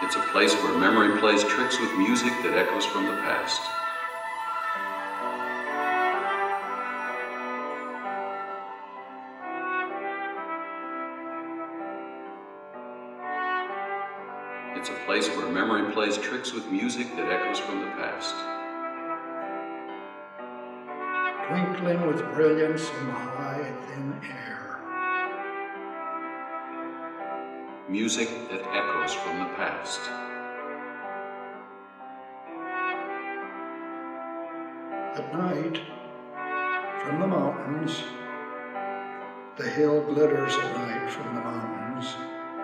It's a place where memory plays tricks with music that echoes from the past. It's a place where memory plays tricks with music that echoes from the past. Twinkling with brilliance in the high, thin air. Music that echoes from the past. At night, from the mountains, the hill glitters at night from the mountains.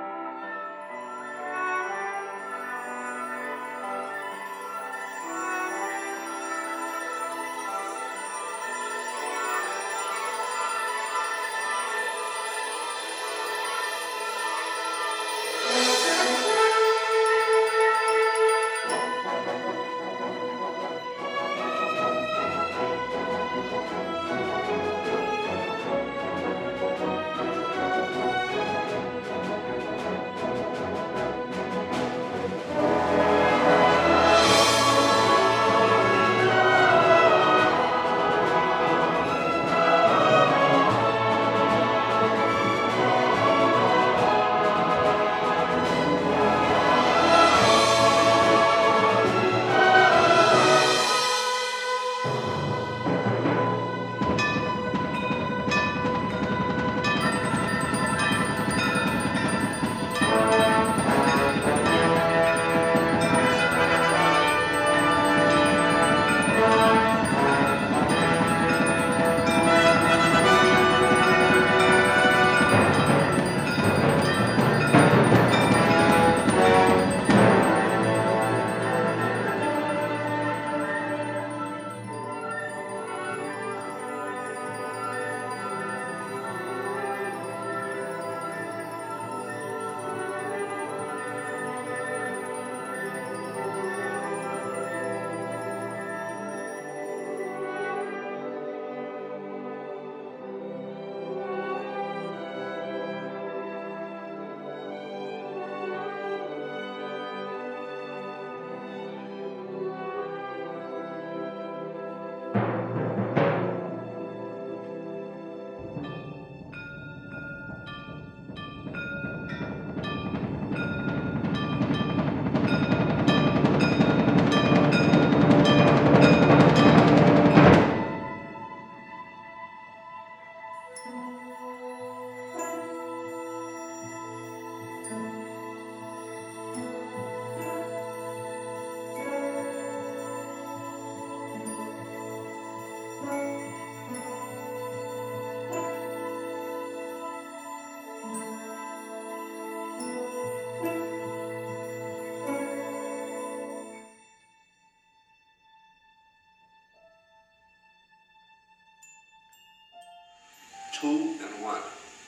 Two and one,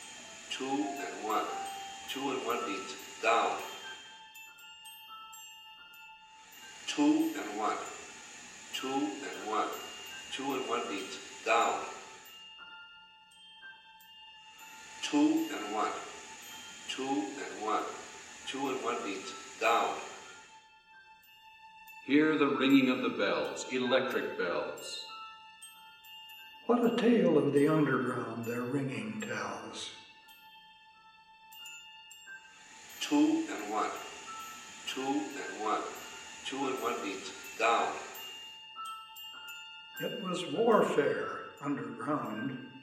two and one, two and one beat, down. Two and one, two and one, two and one beat, down. Two and one, two and one, two and one beat, down. Hear the ringing of the bells, electric bells. What a tale of the underground their ringing tells. Two and one, two and one, two and one beat, down. It was warfare underground.